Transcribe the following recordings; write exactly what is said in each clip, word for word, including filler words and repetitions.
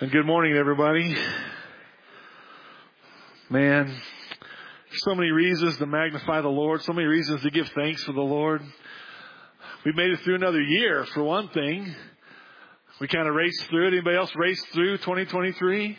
And good morning, everybody. Man, there's so many reasons to magnify the Lord, so many reasons to give thanks for the Lord. We made it through another year, for one thing. We kind of raced through it. Anybody else raced through twenty twenty-three?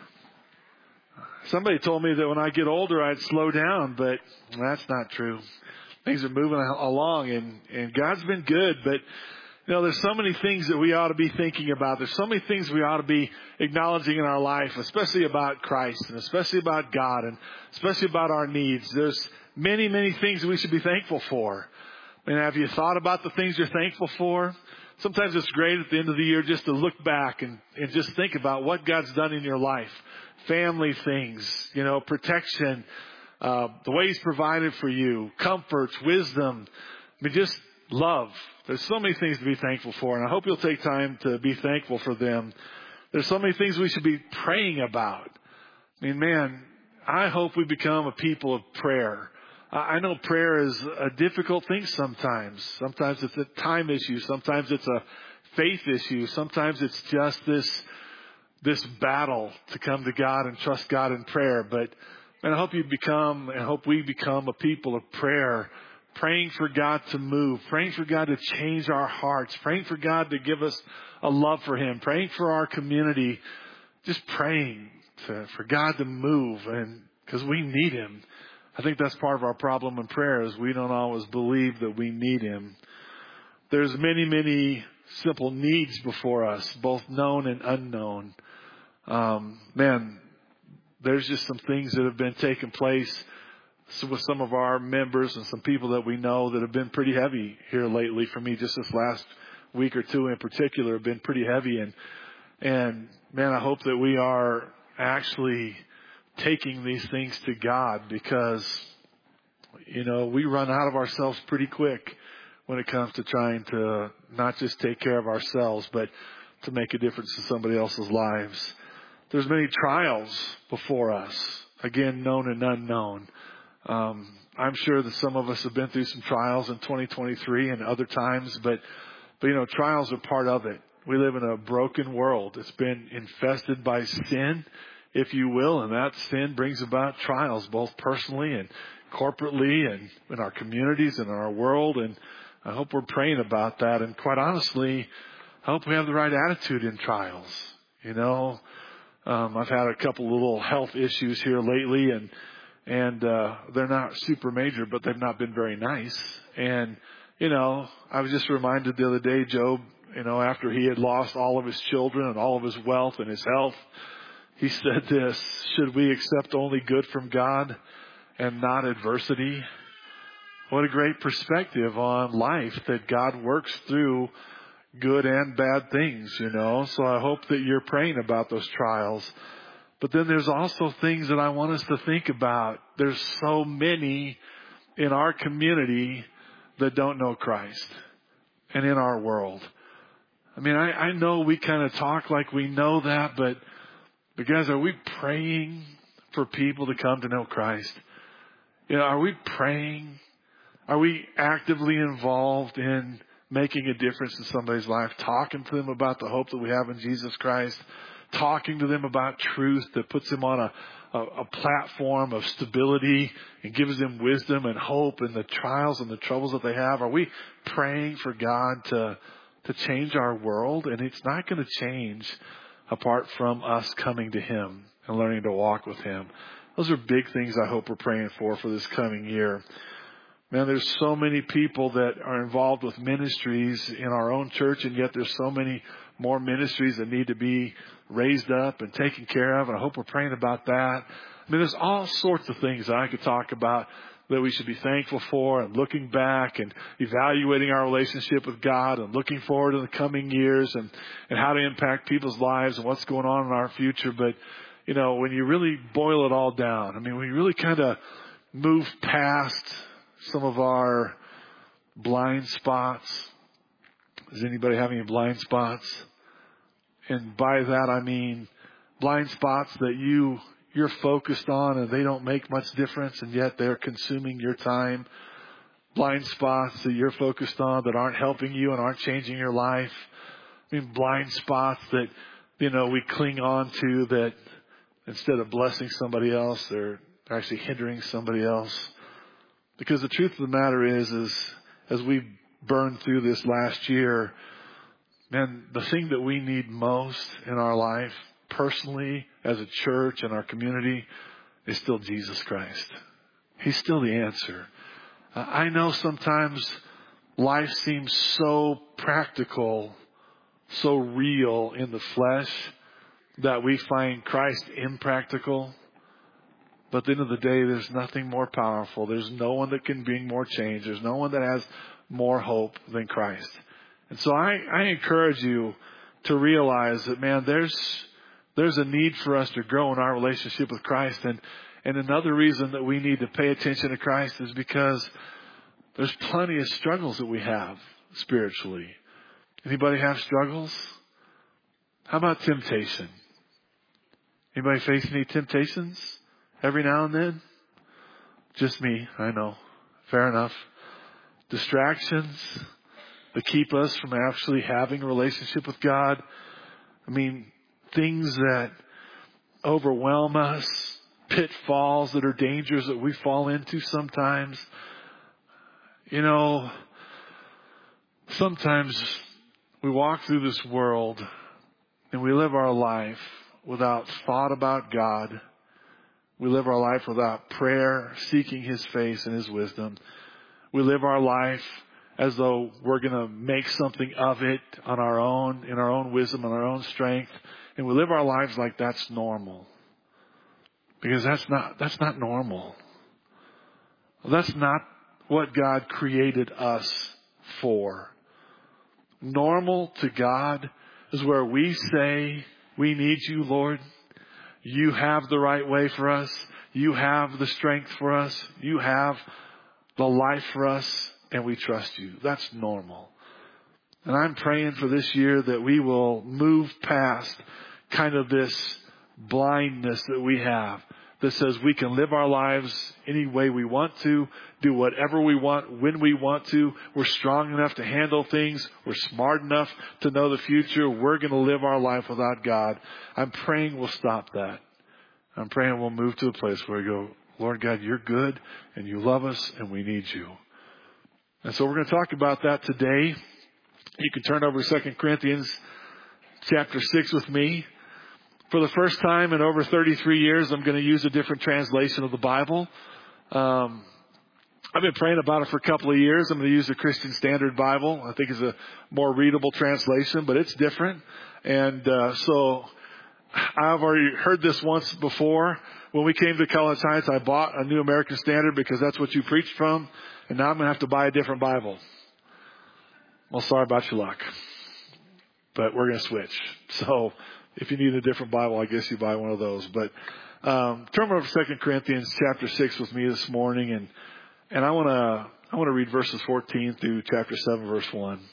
Somebody told me that when I get older, I'd slow down, but that's not true. Things are moving along, and, and God's been good, but you know, there's so many things that we ought to be thinking about. There's so many things we ought to be acknowledging in our life, especially about Christ and especially about God and especially about our needs. There's many, many things that we should be thankful for. I mean, have you thought about the things you're thankful for? Sometimes it's great at the end of the year just to look back and, and just think about what God's done in your life. Family things, you know, protection, uh, the way He's provided for you, comforts, wisdom. I mean, just love. There's so many things to be thankful for, and I hope you'll take time to be thankful for them. There's so many things we should be praying about. I mean, man, I hope we become a people of prayer. I know prayer is a difficult thing sometimes. Sometimes it's a time issue. Sometimes it's a faith issue. Sometimes it's just this, this battle to come to God and trust God in prayer. But man, I hope you become, and I hope we become a people of prayer. Praying for God to move, praying for God to change our hearts, praying for God to give us a love for Him, praying for our community, just praying to, for God to move, and because we need Him. I think that's part of our problem in prayer is we don't always believe that we need Him. There's many, many simple needs before us, both known and unknown. Um, man, there's just some things that have been taking place with some of our members and some people that we know that have been pretty heavy here lately. For me, just this last week or two in particular have been pretty heavy. And, and man, I hope that we are actually taking these things to God because, you know, we run out of ourselves pretty quick when it comes to trying to not just take care of ourselves, but to make a difference in somebody else's lives. There's many trials before us, again, known and unknown. Um, I'm sure that some of us have been through some trials in twenty twenty-three and other times, but, but, you know, trials are part of it. We live in a broken world. It's been infested by sin, if you will, and that sin brings about trials, both personally and corporately and in our communities and in our world. And I hope we're praying about that. And quite honestly, I hope we have the right attitude in trials. You know, um, I've had a couple little health issues here lately, and And, uh, they're not super major, but they've not been very nice. And, you know, I was just reminded the other day, Job, you know, after he had lost all of his children and all of his wealth and his health, he said this, should we accept only good from God and not adversity? What a great perspective on life that God works through good and bad things, you know. So I hope that you're praying about those trials. But then there's also things that I want us to think about. There's so many in our community that don't know Christ and in our world. I mean, I, I know we kind of talk like we know that, but, but guys, are we praying for people to come to know Christ? You know, are we praying? Are we actively involved in making a difference in somebody's life, talking to them about the hope that we have in Jesus Christ? Talking to them about truth that puts them on a, a, a platform of stability and gives them wisdom and hope in the trials and the troubles that they have? Are we praying for God to, to change our world? And it's not going to change apart from us coming to Him and learning to walk with Him. Those are big things I hope we're praying for for this coming year. Man, there's so many people that are involved with ministries in our own church, and yet there's so many more ministries that need to be raised up and taken care of. And I hope we're praying about that. I mean, there's all sorts of things that I could talk about that we should be thankful for, and looking back and evaluating our relationship with God and looking forward to the coming years and, and how to impact people's lives and what's going on in our future. But, you know, when you really boil it all down, I mean, when you really kind of move past some of our blind spots. Does anybody have any blind spots? And by that I mean blind spots that you, you're focused on and they don't make much difference, and yet they're consuming your time. Blind spots that you're focused on that aren't helping you and aren't changing your life. I mean, blind spots that you know, we cling on to that instead of blessing somebody else, they're actually hindering somebody else. Because the truth of the matter is, is as we burn through this last year, man, the thing that we need most in our life, personally, as a church and our community, is still Jesus Christ. He's still the answer. Uh, I know sometimes life seems so practical, so real in the flesh, that we find Christ impractical. But at the end of the day, there's nothing more powerful. There's no one that can bring more change. There's no one that has more hope than Christ. And so I, I encourage you to realize that, man, there's there's a need for us to grow in our relationship with Christ. And, and another reason that we need to pay attention to Christ is because there's plenty of struggles that we have spiritually. Anybody have struggles? How about temptation? Anybody face any temptations every now and then? Just me, I know. Fair enough. Distractions that keep us from actually having a relationship with God. I mean, things that overwhelm us, pitfalls that are dangers that we fall into sometimes. You know, sometimes we walk through this world and we live our life without thought about God. We live our life without prayer, seeking His face and His wisdom. We live our life as though we're going to make something of it on our own, in our own wisdom, on our own strength. And we live our lives like that's normal. Because that's not, that's not normal. That's not what God created us for. Normal to God is where we say, we need you, Lord. You have the right way for us. You have the strength for us. You have the life for us, and we trust you. That's normal. And I'm praying for this year that we will move past kind of this blindness that we have that says we can live our lives any way we want to, do whatever we want, when we want to. We're strong enough to handle things. We're smart enough to know the future. We're going to live our life without God. I'm praying we'll stop that. I'm praying we'll move to a place where we go, Lord God, you're good and you love us and we need you. And so we're going to talk about that today. You can turn over to Second Corinthians chapter six with me. For the first time in over thirty-three years, I'm going to use a different translation of the Bible. Um, I've been praying about it for a couple of years. I'm going to use the Christian Standard Bible. I think it's a more readable translation, but it's different. And uh, so I've already heard this once before. When we came to College Heights, I bought a New American Standard because that's what you preached from. And now I'm going to have to buy a different Bible. Well, sorry about your luck. But we're going to switch. So if you need a different Bible, I guess you buy one of those. But um, turn over to Second Corinthians chapter six with me this morning. And, and I want to I want to read verses fourteen through chapter seven, verse one.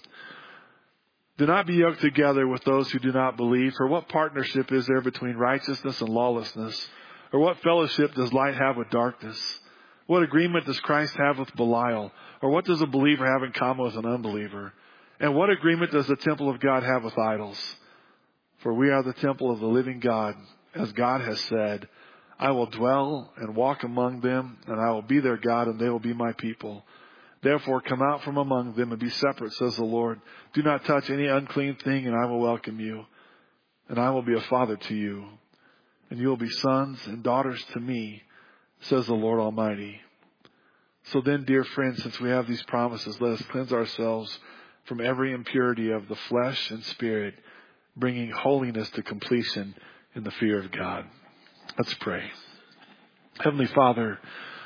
Do not be yoked together with those who do not believe. For what partnership is there between righteousness and lawlessness? Or what fellowship does light have with darkness? What agreement does Christ have with Belial? Or what does a believer have in common with an unbeliever? And what agreement does the temple of God have with idols? For we are the temple of the living God, as God has said, I will dwell and walk among them, and I will be their God, and they will be my people. Therefore, come out from among them and be separate, says the Lord. Do not touch any unclean thing, and I will welcome you. And I will be a father to you, and you will be sons and daughters to me, says the Lord Almighty. So then, dear friends, since we have these promises, let us cleanse ourselves from every impurity of the flesh and spirit, bringing holiness to completion in the fear of God. Let's pray. Heavenly Father,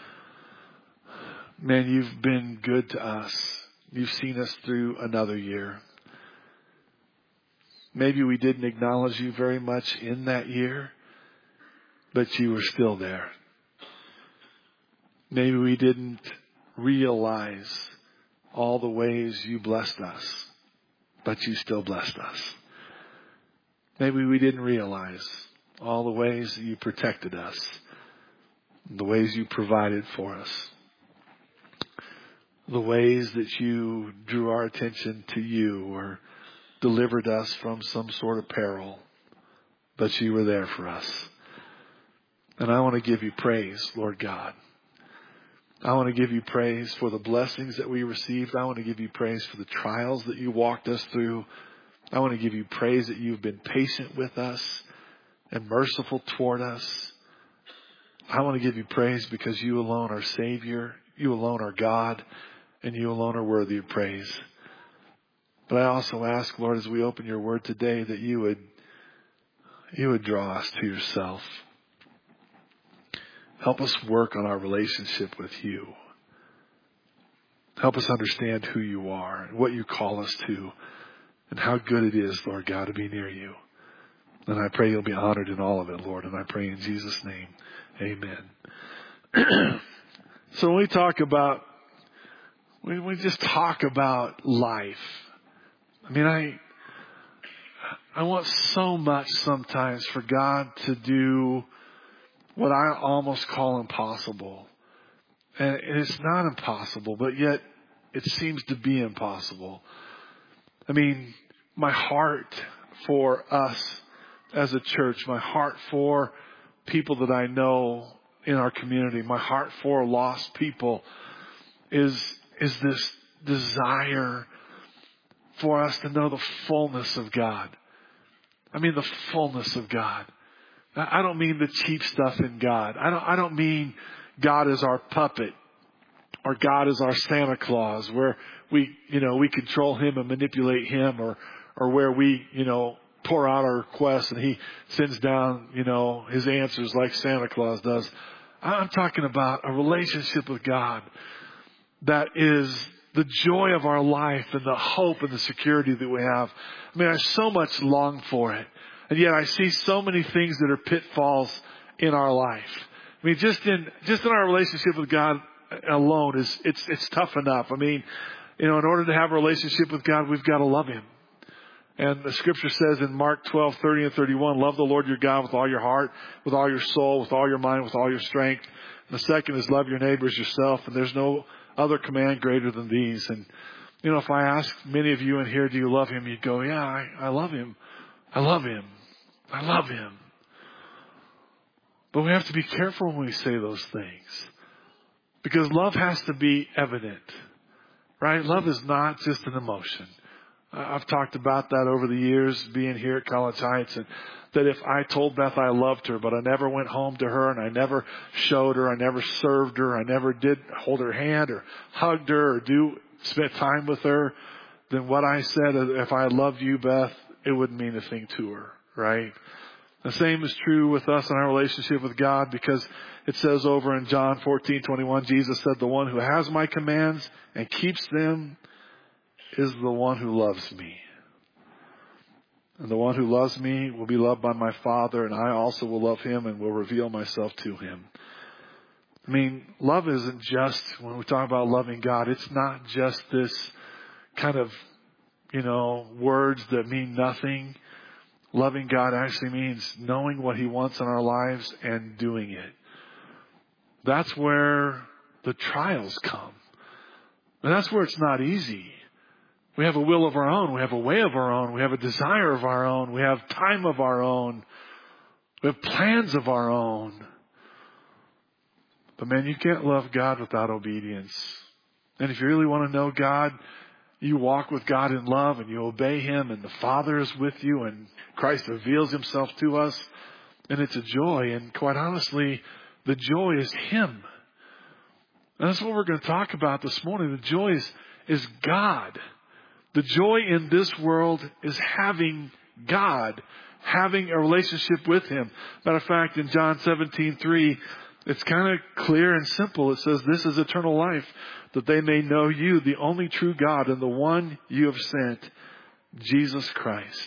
man, you've been good to us. You've seen us through another year. Maybe we didn't acknowledge you very much in that year, but you were still there. Maybe we didn't realize all the ways you blessed us, but you still blessed us. Maybe we didn't realize all the ways that you protected us, the ways you provided for us, the ways that you drew our attention to you or delivered us from some sort of peril. but you were there for us. And I want to give you praise, Lord God. I want to give you praise for the blessings that we received. I want to give you praise for the trials that you walked us through. I want to give you praise that you've been patient with us and merciful toward us. I want to give you praise because you alone are Savior, you alone are God, and you alone are worthy of praise. But I also ask, Lord, as we open your word today, that you would, you would draw us to yourself. Help us work on our relationship with you. Help us understand who you are and what you call us to and how good it is, Lord God, to be near you. And I pray you'll be honored in all of it, Lord. And I pray in Jesus' name, amen. So when we talk about, when we just talk about life, I mean, I, I want so much sometimes for God to do what I almost call impossible. And it's not impossible, but yet it seems to be impossible. I mean, my heart for us as a church, my heart for people that I know in our community, my heart for lost people is, is this desire for us to know the fullness of God. I mean, the fullness of God. I don't mean the cheap stuff in God. I don't, I don't mean God is our puppet or God is our Santa Claus where we, you know, we control him and manipulate him, or, or where we, you know, pour out our requests and he sends down, you know, his answers like Santa Claus does. I'm talking about a relationship with God that is the joy of our life and the hope and the security that we have. I mean, I so much long for it. And yet I see so many things that are pitfalls in our life. I mean, just in, just in our relationship with God alone is, it's, it's tough enough. I mean, you know, in order to have a relationship with God, we've got to love him. And the scripture says in Mark twelve, thirty and thirty-one, love the Lord your God with all your heart, with all your soul, with all your mind, with all your strength. And the second is love your neighbors yourself. And there's no other command greater than these. And, you know, if I ask many of you in here, do you love him? You'd go, yeah, I, I love him. I love him. I love him. But we have to be careful when we say those things, because love has to be evident, right? Love is not just an emotion. I've talked about that over the years being here at College Heights, and that if I told Beth I loved her, but I never went home to her and I never showed her, I never served her, I never did hold her hand or hugged her or do spent time with her, then what I said, if I loved you, Beth, it wouldn't mean a thing to her, right? The same is true with us in our relationship with God, because it says over in John fourteen twenty-one, Jesus said, the one who has my commands and keeps them is the one who loves me. And the one who loves me will be loved by my Father, and I also will love him and will reveal myself to him. I mean, love isn't just, when we talk about loving God, it's not just this kind of, you know, words that mean nothing. Loving God actually means knowing what he wants in our lives and doing it. That's where the trials come. And that's where it's not easy. We have a will of our own. We have a way of our own. We have a desire of our own. We have time of our own. We have plans of our own. But man, you can't love God without obedience. And if you really want to know God, you walk with God in love and you obey him, and the Father is with you, and Christ reveals himself to us, and it's a joy. And quite honestly, the joy is him. And that's what we're going to talk about this morning. The joy is, is God. The joy in this world is having God, having a relationship with him. Matter of fact, in John seventeen three, it's kind of clear and simple. It says, this is eternal life, that they may know you, the only true God, and the one you have sent, Jesus Christ.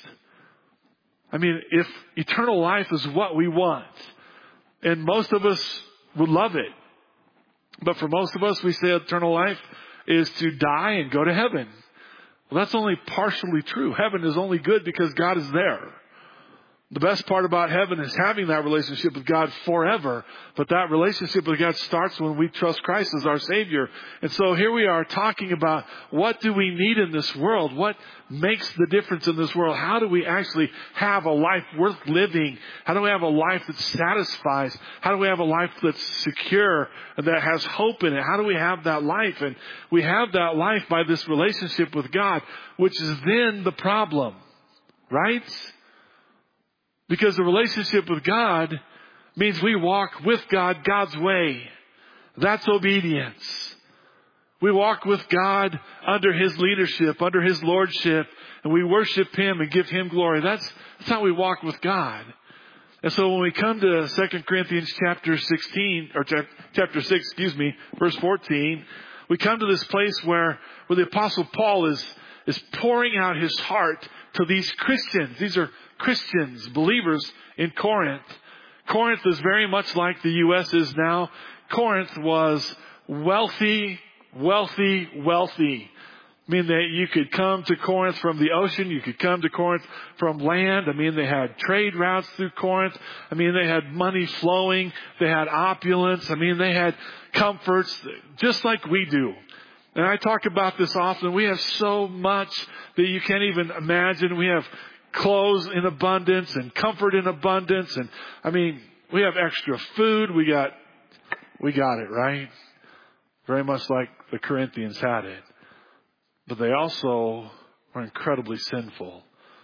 I mean, if eternal life is what we want, and most of us would love it, but for most of us, we say eternal life is to die and go to heaven. Well, that's only partially true. Heaven is only good because God is there. The best part about heaven is having that relationship with God forever. But that relationship with God starts when we trust Christ as our Savior. And so here we are talking about what do we need in this world? What makes the difference in this world? How do we actually have a life worth living? How do we have a life that satisfies? How do we have a life that's secure and that has hope in it? How do we have that life? And we have that life by this relationship with God, which is then the problem, right? Because the relationship with God means we walk with God God's way. That's obedience. We walk with God under His leadership, under His lordship, and we worship Him and give Him glory. That's, that's how we walk with God. And so when we come to Second Corinthians chapter sixteen, or chapter six, excuse me, verse fourteen, we come to this place where, where the Apostle Paul is, is pouring out his heart to these Christians. These are Christians, believers in Corinth. Corinth is very much like the U S is now. Corinth was wealthy, wealthy, wealthy. I mean, that you could come to Corinth from the ocean. You could come to Corinth from land. I mean, they had trade routes through Corinth. I mean, they had money flowing. They had opulence. I mean, they had comforts just like we do. And I talk about this often. We have so much that you can't even imagine. We have clothes in abundance and comfort in abundance. And I mean, we have extra food. We got, we got it, right? Very much like the Corinthians had it. But they also were incredibly sinful.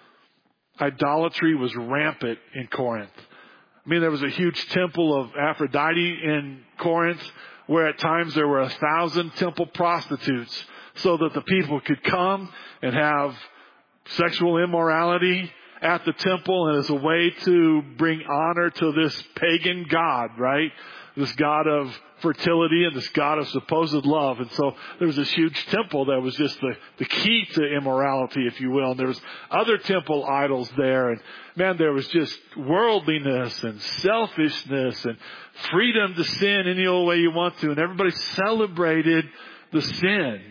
Idolatry was rampant in Corinth. I mean, there was a huge temple of Aphrodite in Corinth where at times there were a thousand temple prostitutes so that the people could come and have sexual immorality at the temple, and as a way to bring honor to this pagan god, right? This god of fertility and this god of supposed love. And so there was this huge temple that was just the, the key to immorality, if you will. And there was other temple idols there. And man, there was just worldliness and selfishness and freedom to sin any old way you want to. And everybody celebrated the sin.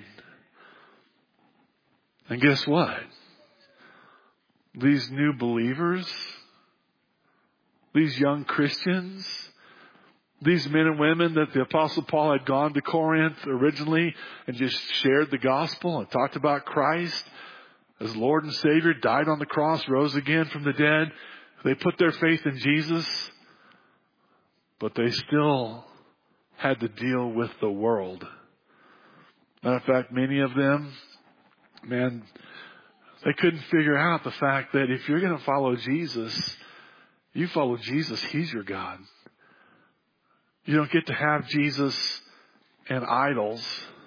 And guess what? These new believers, these young Christians, these men and women that the Apostle Paul had gone to Corinth originally and just shared the gospel and talked about Christ as Lord and Savior, died on the cross, rose again from the dead. They put their faith in Jesus, but they still had to deal with the world. Matter of fact, many of them, man, they couldn't figure out the fact that if you're going to follow Jesus, you follow Jesus, He's your God. You don't get to have Jesus and idols.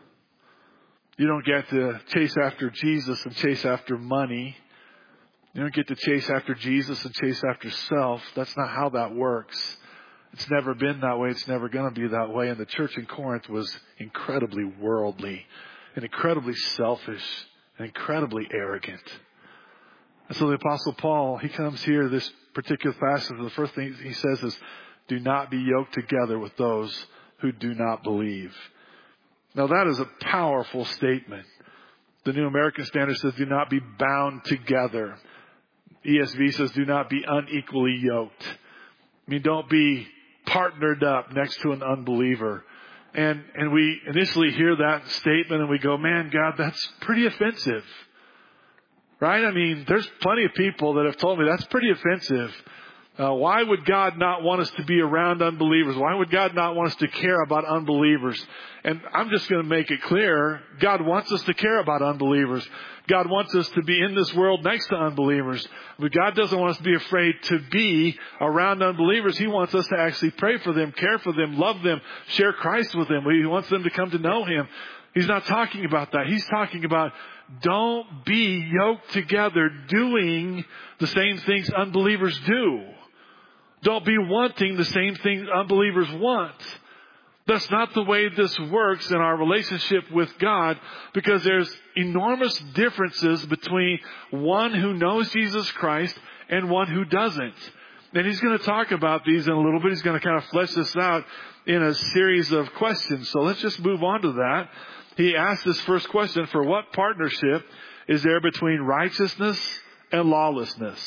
You don't get to chase after Jesus and chase after money. You don't get to chase after Jesus and chase after self. That's not how that works. It's never been that way. It's never going to be that way. And the church in Corinth was incredibly worldly and incredibly selfish and incredibly arrogant. And so the Apostle Paul, he comes here, this particular passage, the first thing he says is, do not be yoked together with those who do not believe. Now that is a powerful statement. The New American Standard says, do not be bound together. E S V says, do not be unequally yoked. I mean, don't be partnered up next to an unbeliever. And, and we initially hear that statement and we go, man, God, that's pretty offensive. Right? I mean, there's plenty of people that have told me that's pretty offensive. Uh, why would God not want us to be around unbelievers? Why would God not want us to care about unbelievers? And I'm just going to make it clear, God wants us to care about unbelievers. God wants us to be in this world next to unbelievers. But God doesn't want us to be afraid to be around unbelievers. He wants us to actually pray for them, care for them, love them, share Christ with them. He wants them to come to know Him. He's not talking about that. He's talking about don't be yoked together doing the same things unbelievers do. Don't be wanting the same things unbelievers want. That's not the way this works in our relationship with God, because there's enormous differences between one who knows Jesus Christ and one who doesn't. And he's going to talk about these in a little bit. He's going to kind of flesh this out in a series of questions. So let's just move on to that. He asked this first question, for what partnership is there between righteousness and lawlessness?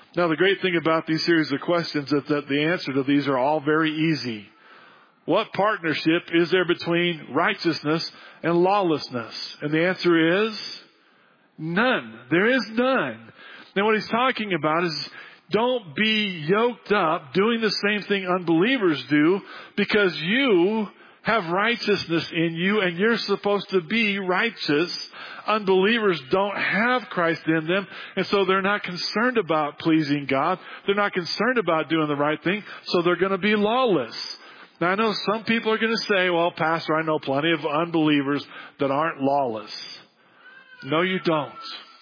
Now, the great thing about these series of questions is that the answer to these are all very easy. What partnership is there between righteousness and lawlessness? And the answer is none. There is none. Now, what he's talking about is don't be yoked up doing the same thing unbelievers do, because you have righteousness in you and you're supposed to be righteous. Unbelievers don't have Christ in them, and so they're not concerned about pleasing God. They're not concerned about doing the right thing, so they're going to be lawless. Now, I know some people are going to say, well, Pastor, I know plenty of unbelievers that aren't lawless. No, you don't.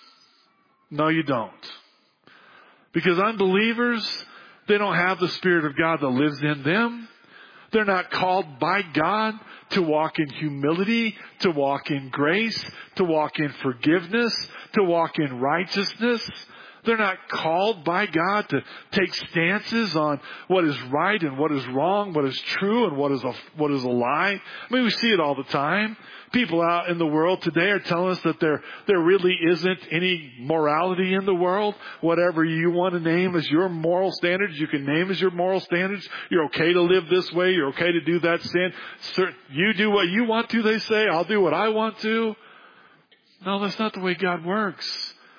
No, you don't. Because unbelievers, they don't have the Spirit of God that lives in them. They're not called by God to walk in humility, to walk in grace, to walk in forgiveness, to walk in righteousness. They're not called by God to take stances on what is right and what is wrong, what is true and what is a, what is a lie. I mean, we see it all the time. People out in the world today are telling us that there, there really isn't any morality in the world. Whatever you want to name as your moral standards, you can name as your moral standards. You're okay to live this way. You're okay to do that sin. You do what you want to, they say. I'll do what I want to. No, that's not the way God works.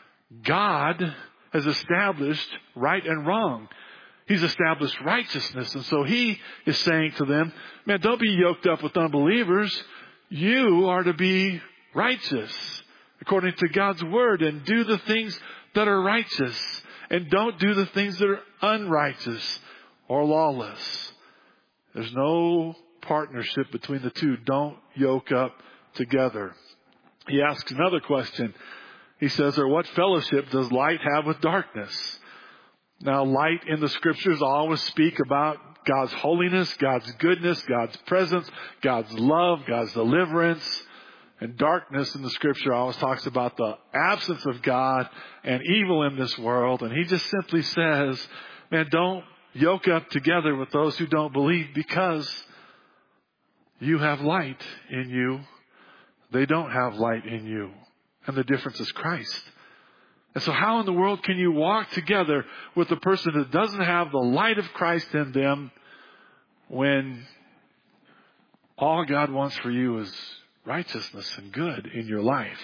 God has established right and wrong. He's established righteousness. And so he is saying to them, man, don't be yoked up with unbelievers. You are to be righteous according to God's word and do the things that are righteous, and don't do the things that are unrighteous or lawless. There's no partnership between the two. Don't yoke up together. He asks another question. He says, or what fellowship does light have with darkness? Now, light in the scriptures always speak about God's holiness, God's goodness, God's presence, God's love, God's deliverance. And darkness in the scripture always talks about the absence of God and evil in this world. And he just simply says, man, don't yoke up together with those who don't believe, because you have light in you. They don't have light in you. And the difference is Christ. And so how in the world can you walk together with a person that doesn't have the light of Christ in them when all God wants for you is righteousness and good in your life?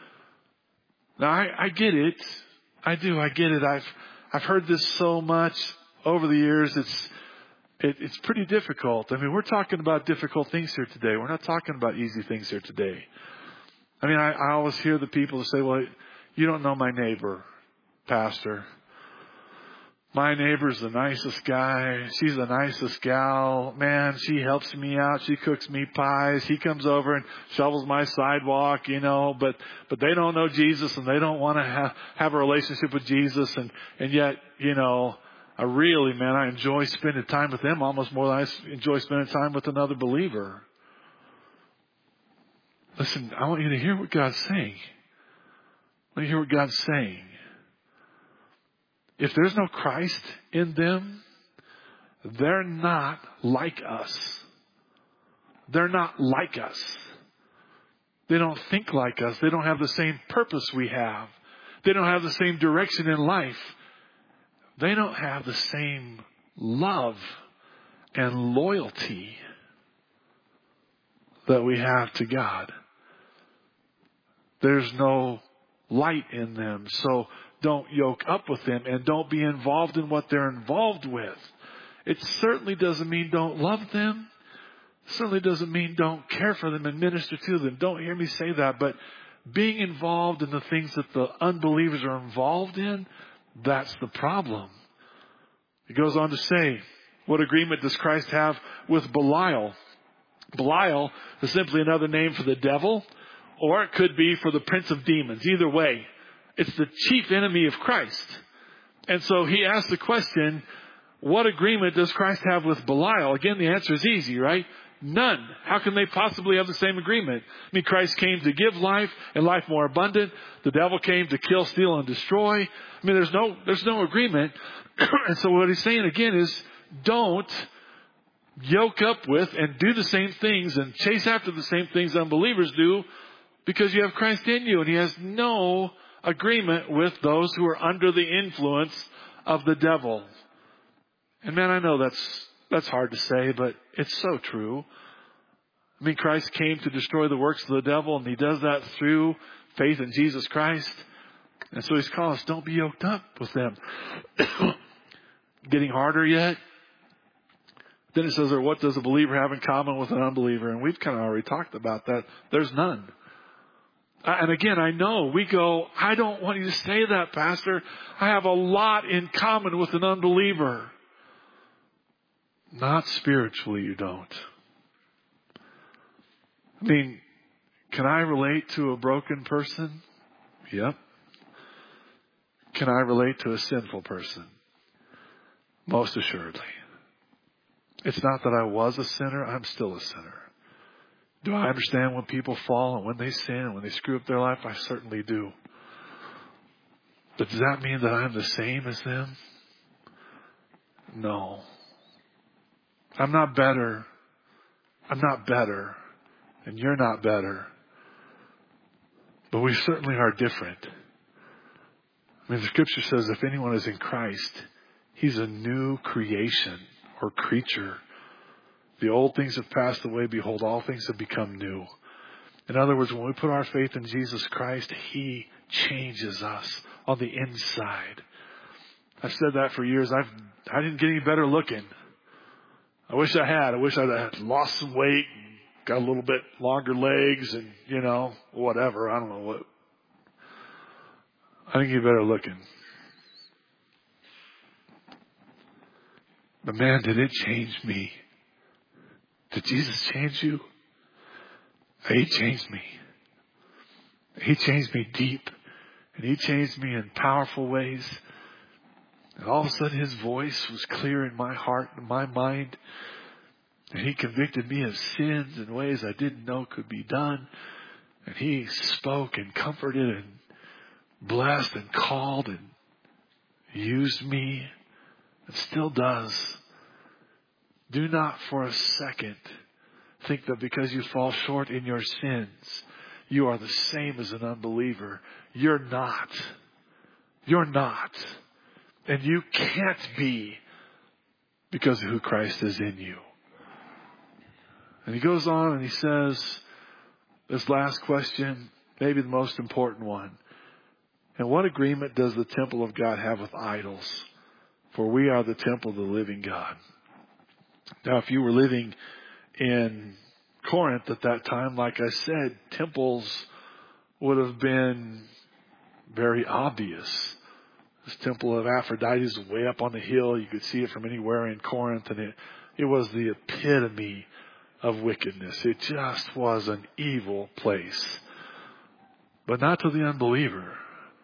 Now, I, I get it. I do. I get it. I've I've heard this so much over the years. It's it, it's pretty difficult. I mean, we're talking about difficult things here today. We're not talking about easy things here today. I mean, I, I always hear the people say, well, you don't know my neighbor, Pastor. My neighbor's the nicest guy. She's the nicest gal. Man, she helps me out. She cooks me pies. He comes over and shovels my sidewalk, you know, but, but they don't know Jesus, and they don't want to have, have a relationship with Jesus. And, and yet, you know, I really, man, I enjoy spending time with them almost more than I enjoy spending time with another believer. Listen, I want you to hear what God's saying. I want you to hear what God's saying. If there's no Christ in them, they're not like us. They're not like us. They don't think like us. They don't have the same purpose we have. They don't have the same direction in life. They don't have the same love and loyalty that we have to God. There's no light in them. So don't yoke up with them, and don't be involved in what they're involved with. It certainly doesn't mean don't love them. It certainly doesn't mean don't care for them and minister to them. Don't hear me say that. But being involved in the things that the unbelievers are involved in, that's the problem. He goes on to say, what agreement does Christ have with Belial? Belial is simply another name for the devil, or it could be for the prince of demons. Either way, it's the chief enemy of Christ. And so he asks the question, what agreement does Christ have with Belial? Again, the answer is easy, right? None. How can they possibly have the same agreement? I mean, Christ came to give life and life more abundant. The devil came to kill, steal, and destroy. I mean, there's no, there's no agreement. And so what he's saying again is, don't yoke up with and do the same things and chase after the same things unbelievers do, because you have Christ in you, and he has no agreement with those who are under the influence of the devil. And man, I know that's, that's hard to say, but it's so true. I mean, Christ came to destroy the works of the devil, and he does that through faith in Jesus Christ. And so he's calling us, don't be yoked up with them. Getting harder yet? Then it says, or what does a believer have in common with an unbeliever? And we've kind of already talked about that. There's none. And again, I know we go, I don't want you to say that, Pastor. I have a lot in common with an unbeliever. Not spiritually, you don't. I mean, can I relate to a broken person? Yep. Can I relate to a sinful person? Most assuredly. It's not that I was a sinner. I'm still a sinner. Do I understand when people fall and when they sin and when they screw up their life? I certainly do. But does that mean that I'm the same as them? No. I'm not better. I'm not better. And you're not better. But we certainly are different. I mean, the scripture says if anyone is in Christ, he's a new creation or creature. The old things have passed away. Behold, all things have become new. In other words, when we put our faith in Jesus Christ, he changes us on the inside. I've said that for years. I've, I didn't get any better looking. I wish I had. I wish I had lost some weight, got a little bit longer legs and, you know, whatever. I don't know what. I didn't get better looking. But man, did it change me. Did Jesus change you? He changed me. He changed me deep. And he changed me in powerful ways. And all of a sudden his voice was clear in my heart and my mind. And he convicted me of sins in ways I didn't know could be done. And he spoke and comforted and blessed and called and used me. And still does. Do not for a second think that because you fall short in your sins, you are the same as an unbeliever. You're not. You're not. And you can't be because of who Christ is in you. And he goes on and he says, this last question, maybe the most important one. And what agreement does the temple of God have with idols? For we are the temple of the living God. Now, if you were living in Corinth at that time, like I said, temples would have been very obvious. This temple of Aphrodite is way up on the hill. You could see it from anywhere in Corinth, and it, it was the epitome of wickedness. It just was an evil place. But not to the unbeliever.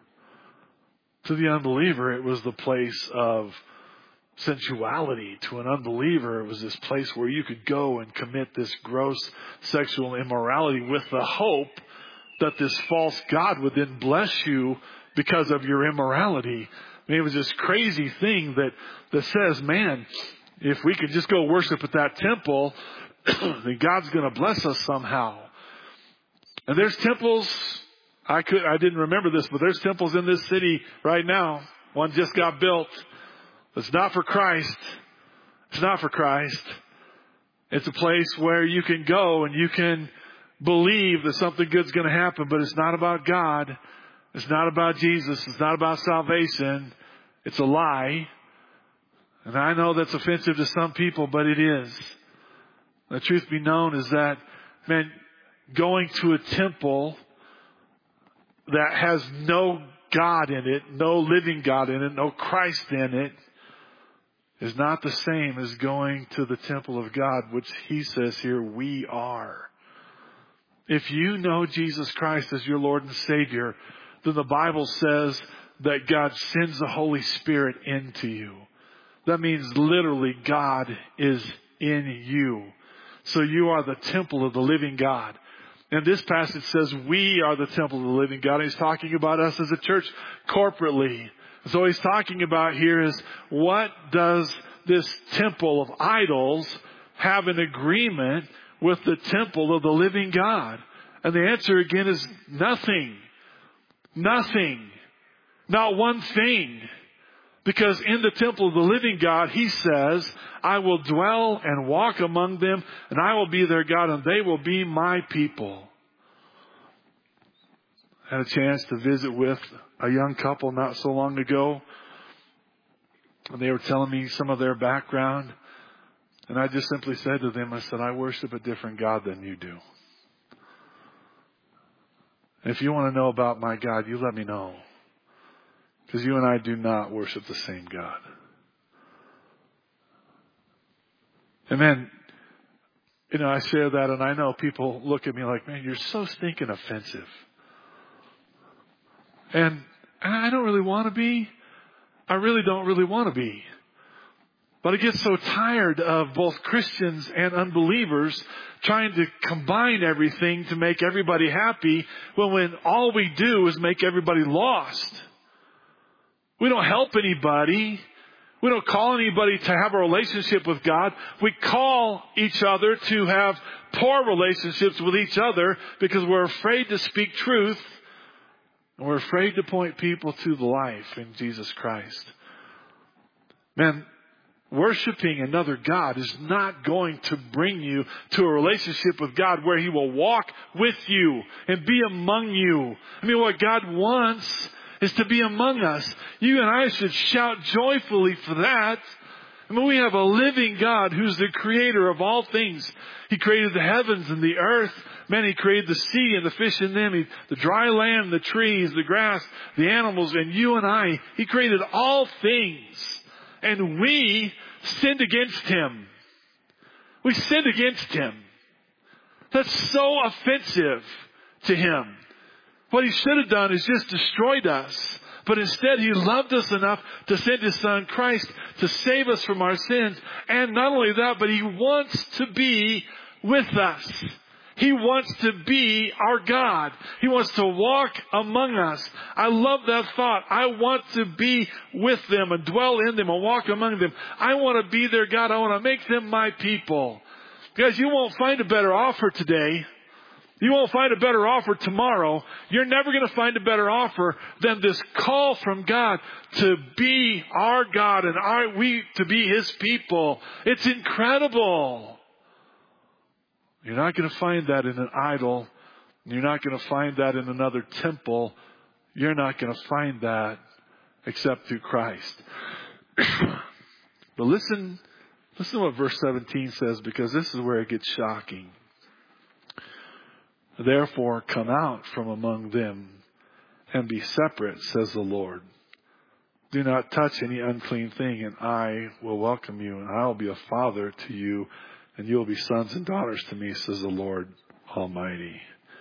To the unbeliever, it was the place of sensuality. To an unbeliever, it was this place where you could go and commit this gross sexual immorality with the hope that this false god would then bless you because of your immorality. I mean, it was this crazy thing that, that says, man, if we could just go worship at that temple, then God's going to bless us somehow. And there's temples, I could, I didn't remember this, but there's temples in this city right now. One just got built. It's not for Christ. It's not for Christ. It's a place where you can go and you can believe that something good's going to happen, but it's not about God. It's not about Jesus. It's not about salvation. It's a lie. And I know that's offensive to some people, but it is. The truth be known is that, man, going to a temple that has no God in it, no living God in it, no Christ in it, is not the same as going to the temple of God, which he says here, we are. If you know Jesus Christ as your Lord and Savior, then the Bible says that God sends the Holy Spirit into you. That means literally God is in you. So you are the temple of the living God. And this passage says we are the temple of the living God. And he's talking about us as a church corporately. So what he's talking about here is, what does this temple of idols have in agreement with the temple of the living God? And the answer again is nothing. Nothing. Not one thing. Because in the temple of the living God, he says, I will dwell and walk among them, and I will be their God, and they will be my people. I had a chance to visit with a young couple not so long ago. And they were telling me some of their background. And I just simply said to them, I said, I worship a different God than you do. If you want to know about my God, you let me know. Because you and I do not worship the same God. And then, you know, I share that and I know people look at me like, man, you're so stinking offensive. And I don't really want to be. I really don't really want to be. But I get so tired of both Christians and unbelievers trying to combine everything to make everybody happy when, when all we do is make everybody lost. We don't help anybody. We don't call anybody to have a relationship with God. We call each other to have poor relationships with each other because we're afraid to speak truth. And we're afraid to point people to the life in Jesus Christ. Man, worshiping another God is not going to bring you to a relationship with God where He will walk with you and be among you. I mean, what God wants is to be among us. You and I should shout joyfully for that. I mean, we have a living God who's the creator of all things. He created the heavens and the earth. Man, He created the sea and the fish in them, he, the dry land, the trees, the grass, the animals, and you and I. He created all things. And we sinned against Him. We sinned against Him. That's so offensive to Him. What He should have done is just destroyed us. But instead, He loved us enough to send His Son Christ to save us from our sins. And not only that, but He wants to be with us. He wants to be our God. He wants to walk among us. I love that thought. I want to be with them and dwell in them and walk among them. I want to be their God. I want to make them my people. Guys, you won't find a better offer today. You won't find a better offer tomorrow. You're never going to find a better offer than this call from God to be our God and our, we to be His people. It's incredible. You're not going to find that in an idol. You're not going to find that in another temple. You're not going to find that except through Christ. But listen, listen to what verse seventeen says, because this is where it gets shocking. Therefore, come out from among them and be separate, says the Lord. Do not touch any unclean thing, and I will welcome you, and I will be a father to you, and you will be sons and daughters to me, says the Lord Almighty.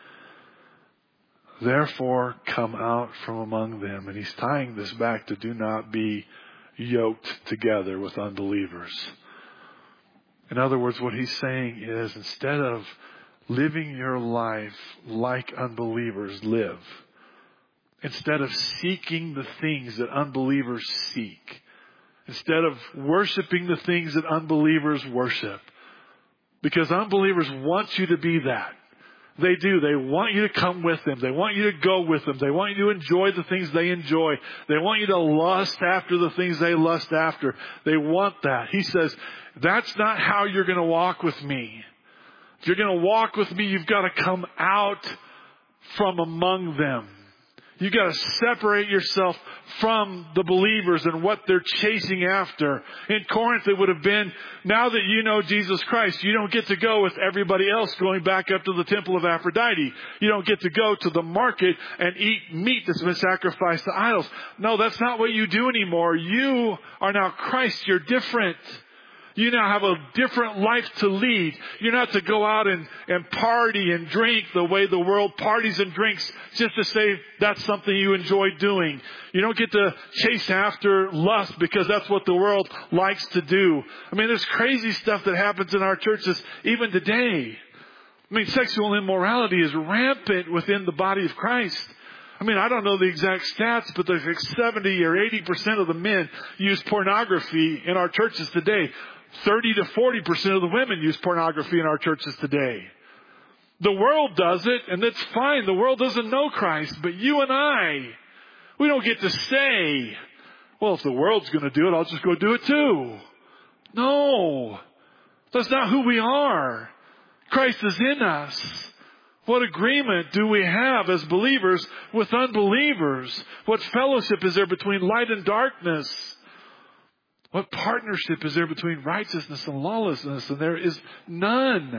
Therefore, come out from among them. And He's tying this back to do not be yoked together with unbelievers. In other words, what He's saying is, instead of living your life like unbelievers live, instead of seeking the things that unbelievers seek, instead of worshiping the things that unbelievers worship, because unbelievers want you to be that. They do. They want you to come with them. They want you to go with them. They want you to enjoy the things they enjoy. They want you to lust after the things they lust after. They want that. He says, that's not how you're going to walk with me. If you're going to walk with me, you've got to come out from among them. You've got to separate yourself from the believers and what they're chasing after. In Corinth, it would have been, now that you know Jesus Christ, you don't get to go with everybody else going back up to the temple of Aphrodite. You don't get to go to the market and eat meat that's been sacrificed to idols. No, that's not what you do anymore. You are now Christ. You're different. You now have a different life to lead. You're not to go out and, and party and drink the way the world parties and drinks just to say that's something you enjoy doing. You don't get to chase after lust because that's what the world likes to do. I mean, there's crazy stuff that happens in our churches even today. I mean, sexual immorality is rampant within the body of Christ. I mean, I don't know the exact stats, but there's like seventy or eighty percent of the men use pornography in our churches today. thirty to forty percent of the women use pornography in our churches today. The world does it, and that's fine. The world doesn't know Christ. But you and I, we don't get to say Well, if the world's going to do it, I'll just go do it too. No. That's not who we are. Christ is in us. What agreement do we have as believers with unbelievers? What fellowship is there between light and darkness? What partnership is there between righteousness and lawlessness? And there is none.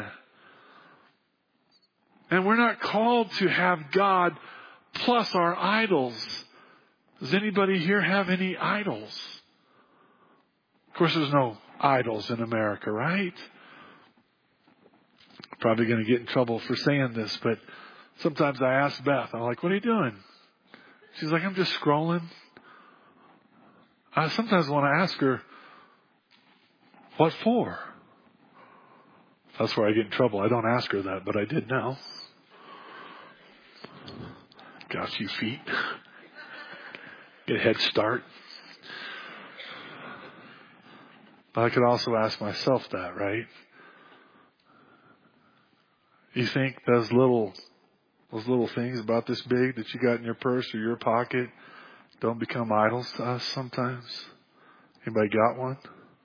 And we're not called to have God plus our idols. Does anybody here have any idols? Of course, there's no idols in America, right? Probably going to get in trouble for saying this, but sometimes I ask Beth, I'm like, what are you doing? She's like, I'm just scrolling. I sometimes want to ask her, what for? That's where I get in trouble. I don't ask her that, but I did now. Got you feet. Get a head start. But I could also ask myself that, right? You think those little, those little things about this big that you got in your purse or your pocket don't become idols to us sometimes? Anybody got one?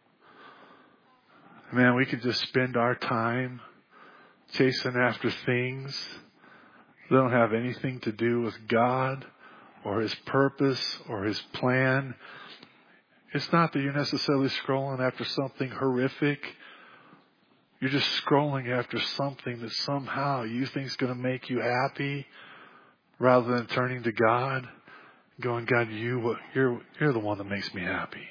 Man, we could just spend our time chasing after things that don't have anything to do with God or His purpose or His plan. It's not that you're necessarily scrolling after something horrific. You're just scrolling after something that somehow you think is going to make you happy, rather than turning to God, going, God, you, you're, you're the one that makes me happy.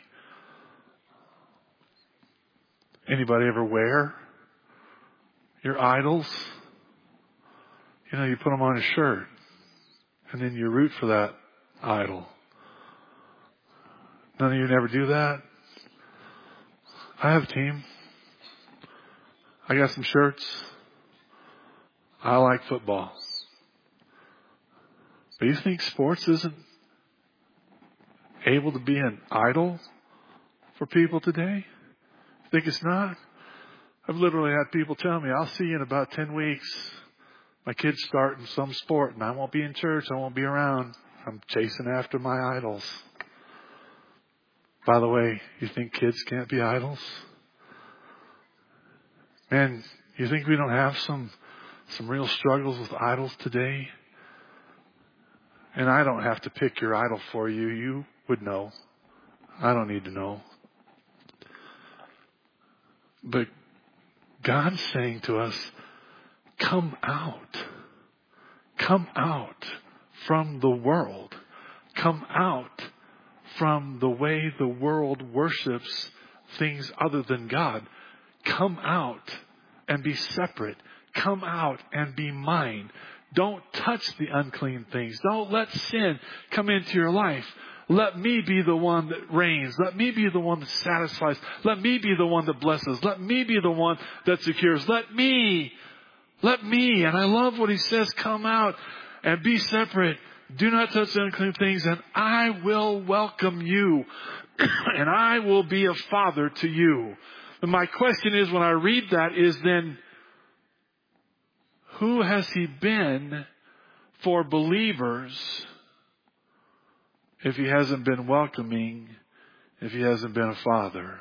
Anybody ever wear your idols? You know, you put them on a shirt, and then you root for that idol. None of you never do that? I have a team. I got some shirts. I like football. But you think sports isn't able to be an idol for people today? Think it's not? I've literally had people tell me, I'll see you in about ten weeks. My kid's starting some sport and I won't be in church. I won't be around. I'm chasing after my idols. By the way, you think kids can't be idols? Man, you think we don't have some some real struggles with idols today? And I don't have to pick your idol for you. You would know. I don't need to know. But God's saying to us, come out. Come out from the world. Come out from the way the world worships things other than God. Come out and be separate. Come out and be mine. Don't touch the unclean things. Don't let sin come into your life. Let me be the one that reigns. Let me be the one that satisfies. Let me be the one that blesses. Let me be the one that secures. Let me. Let me. And I love what he says. Come out and be separate. Do not touch the unclean things, and I will welcome you. And I will be a father to you. And my question is, when I read that, is then, who has he been for believers if he hasn't been welcoming, if he hasn't been a father?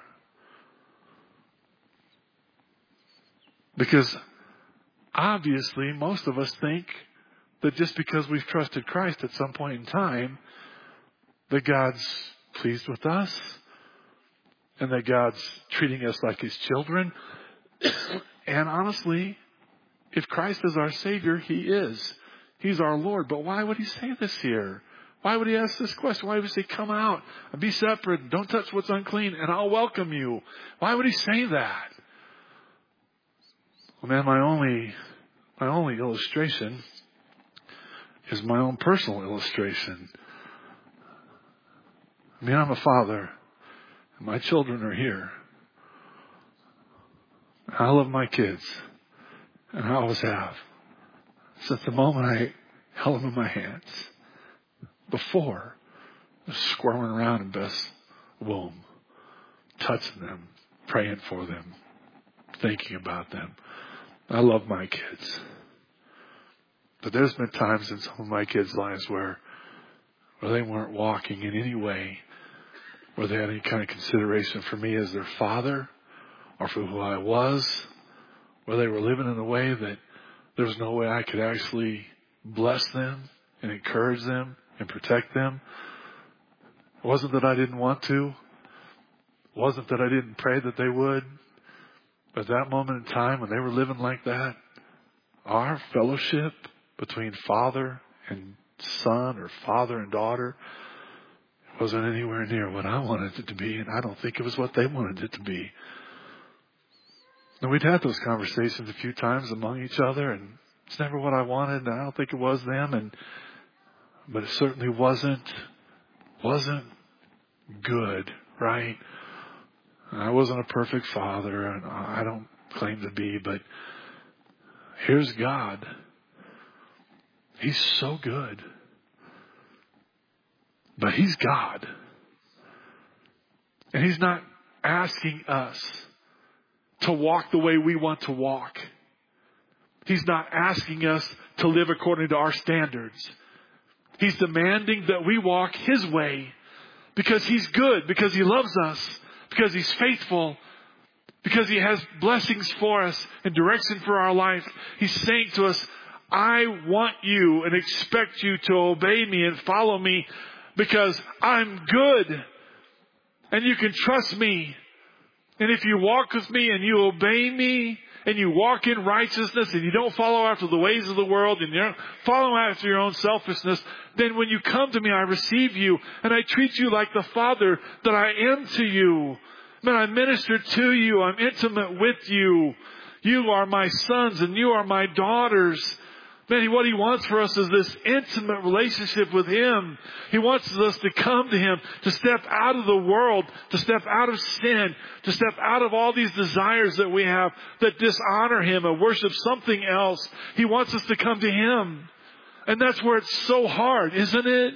Because obviously most of us think that just because we've trusted Christ at some point in time, that God's pleased with us and that God's treating us like his children. And honestly, if Christ is our Savior, he is. He's our Lord. But why would he say this here? Why would he ask this question? Why would he say, come out and be separate. Don't touch what's unclean and I'll welcome you. Why would he say that? Well, man, my only, my only illustration is my own personal illustration. I mean, I'm a father. And my children are here. I love my kids. And I always have. Since the moment I held them in my hands. Before, I was squirming around in Beth's womb. Touching them. Praying for them. Thinking about them. I love my kids. But there's been times in some of my kids' lives where, where they weren't walking in any way or they had any kind of consideration for me as their father or for who I was, or they were living in a way that there was no way I could actually bless them and encourage them and protect them. It wasn't that I didn't want to. It wasn't that I didn't pray that they would. But at that moment in time when they were living like that, our fellowship between father and son or father and daughter wasn't anywhere near what I wanted it to be, and I don't think it was what they wanted it to be. And we'd had those conversations a few times among each other, and it's never what I wanted, and I don't think it was them, and but it certainly wasn't wasn't good, right? I wasn't a perfect father, and I don't claim to be, but here's God. He's so good. But He's God. And He's not asking us to walk the way we want to walk. He's not asking us to live according to our standards. He's demanding that we walk His way because He's good, because He loves us, because He's faithful, because He has blessings for us and direction for our life. He's saying to us, I want you and expect you to obey me and follow me because I'm good and you can trust me. And if you walk with me and you obey me and you walk in righteousness and you don't follow after the ways of the world and you don't follow after your own selfishness, then when you come to me, I receive you and I treat you like the Father that I am to you. Man, I minister to you. I'm intimate with you. You are my sons and you are my daughters. Man, what He wants for us is this intimate relationship with Him. He wants us to come to Him, to step out of the world, to step out of sin, to step out of all these desires that we have that dishonor Him and worship something else. He wants us to come to Him. And that's where it's so hard, isn't it?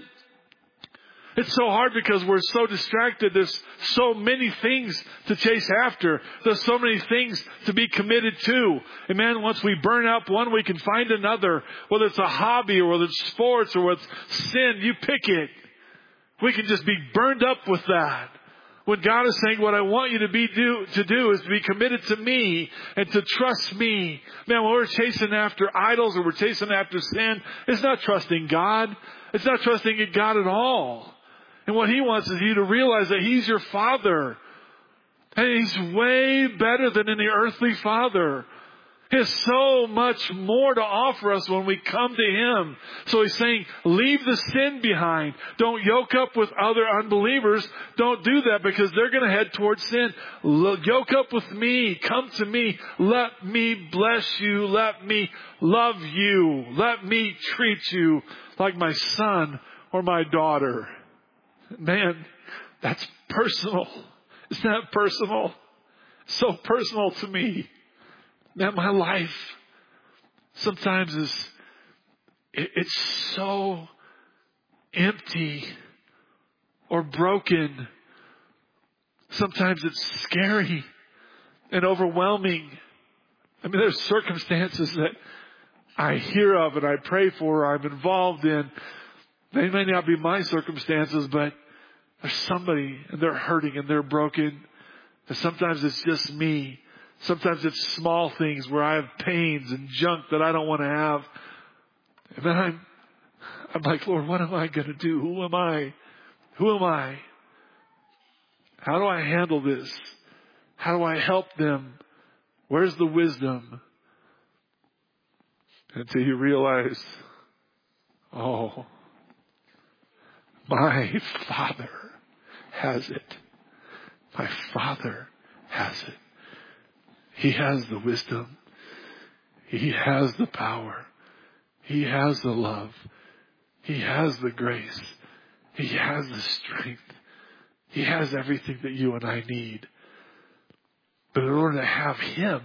It's so hard because we're so distracted. There's so many things to chase after. There's so many things to be committed to. And man, once we burn up one, we can find another. Whether it's a hobby or whether it's sports or whether it's sin, you pick it. We can just be burned up with that. When God is saying, what I want you to be do, to do is to be committed to me and to trust me. Man, when we're chasing after idols or we're chasing after sin, it's not trusting God. It's not trusting in God at all. And what He wants is you to realize that He's your Father. And He's way better than any earthly father. He has so much more to offer us when we come to Him. So He's saying, leave the sin behind. Don't yoke up with other unbelievers. Don't do that because they're going to head towards sin. Yoke up with me. Come to me. Let me bless you. Let me love you. Let me treat you like my son or my daughter. Man, that's personal. Isn't that personal? So personal to me. Man, my life sometimes is, it, it's so empty or broken. Sometimes it's scary and overwhelming. I mean, there's circumstances that I hear of and I pray for or I'm involved in. They may not be my circumstances, but there's somebody and they're hurting and they're broken. And sometimes it's just me. Sometimes it's small things where I have pains and junk that I don't want to have. And then I'm, I'm like, Lord, what am I going to do? Who am I? Who am I? How do I handle this? How do I help them? Where's the wisdom? Until you realize, oh, my Father has it. My Father has it. He has the wisdom. He has the power. He has the love. He has the grace. He has the strength. He has everything that you and I need. But in order to have Him,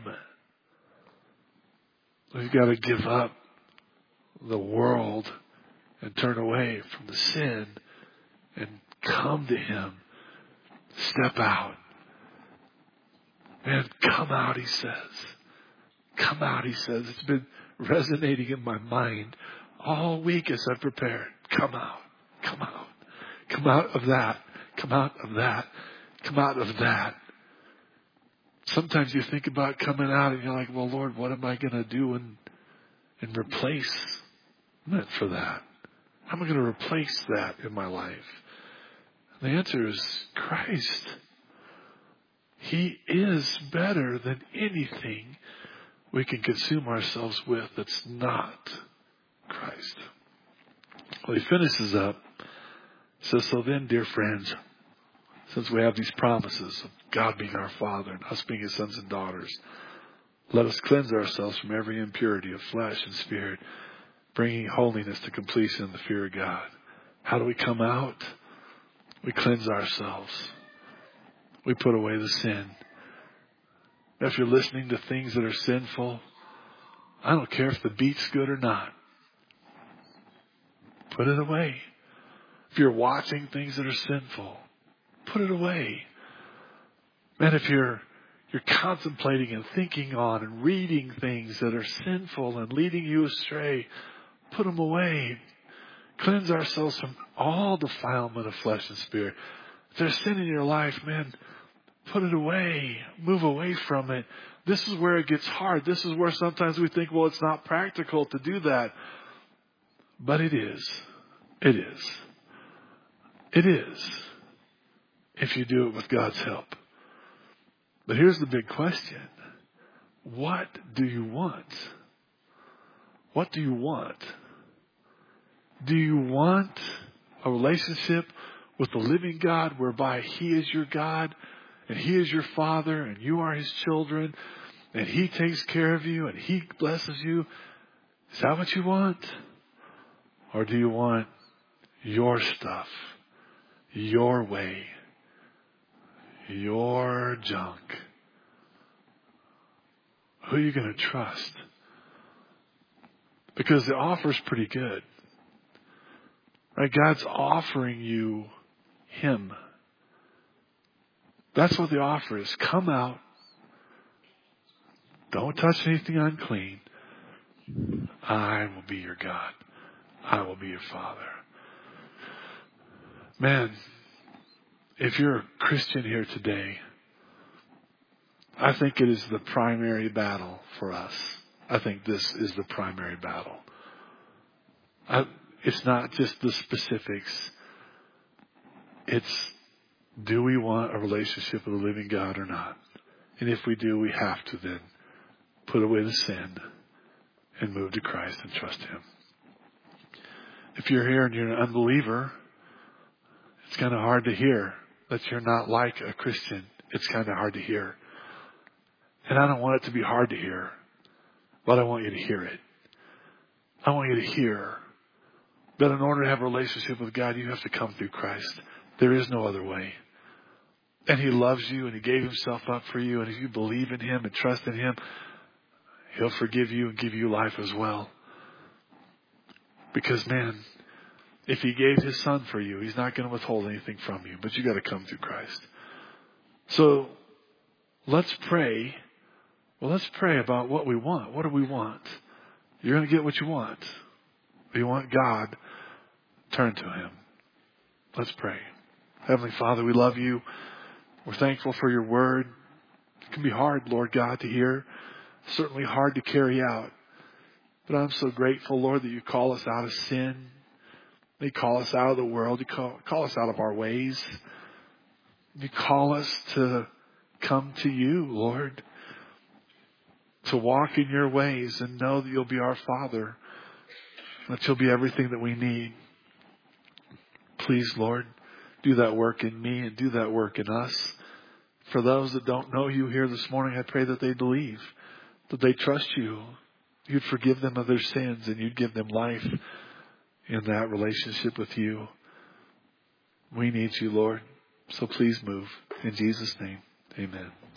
we've got to give up the world and turn away from the sin and come to Him. Step out. Man, come out, He says. Come out, He says. It's been resonating in my mind all week as I've prepared. Come out. Come out. Come out of that. Come out of that. Come out of that. Sometimes you think about coming out and you're like, well, Lord, what am I going to do and, and replace it for that? How am I going to replace that in my life? The answer is Christ. He is better than anything we can consume ourselves with that's not Christ. Well, he finishes up. Says, so then, dear friends, since we have these promises of God being our Father and us being His sons and daughters, let us cleanse ourselves from every impurity of flesh and spirit, bringing holiness to completion in the fear of God. How do we come out? We cleanse ourselves. We put away the sin. If you're listening to things that are sinful, I don't care if the beat's good or not. Put it away. If you're watching things that are sinful, put it away. Man, if you're you're contemplating and thinking on and reading things that are sinful and leading you astray, put them away. Cleanse ourselves from all defilement of flesh and spirit. If there's sin in your life, man, put it away. Move away from it. This is where it gets hard. This is where sometimes we think, well, it's not practical to do that. But it is. It is. It is. If you do it with God's help. But here's the big question. What do you want? What do you want? Do you want a relationship with the living God whereby He is your God and He is your Father and you are His children and He takes care of you and He blesses you? Is that what you want? Or do you want your stuff, your way, your junk? Who are you going to trust? Because the offer is pretty good. Right? God's offering you Him. That's what the offer is. Come out. Don't touch anything unclean. I will be your God. I will be your Father. Man, if you're a Christian here today, I think it is the primary battle for us. I think this is the primary battle. I, it's not just the specifics. It's, do we want a relationship with the living God or not? And if we do, we have to then put away the sin and move to Christ and trust Him. If you're here and you're an unbeliever, it's kind of hard to hear that you're not like a Christian. It's kind of hard to hear. And I don't want it to be hard to hear, but I want you to hear it. I want you to hear that in order to have a relationship with God, you have to come through Christ. There is no other way. And He loves you and He gave Himself up for you. And if you believe in Him and trust in Him, He'll forgive you and give you life as well. Because, man, if He gave His Son for you, He's not going to withhold anything from you. But you got to come through Christ. So let's pray. Well, let's pray about what we want. What do we want? You're going to get what you want. If you want God, turn to Him. Let's pray. Heavenly Father, we love You. We're thankful for Your word. It can be hard, Lord God, to hear. Certainly hard to carry out. But I'm so grateful, Lord, that You call us out of sin. You call us out of the world. You call, call us out of our ways. You call us to come to You, Lord. To walk in Your ways and know that You'll be our Father. That You'll be everything that we need. Please, Lord, do that work in me and do that work in us. For those that don't know You here this morning, I pray that they believe, that they trust You. You'd forgive them of their sins and You'd give them life in that relationship with You. We need You, Lord. So please move. In Jesus' name, amen.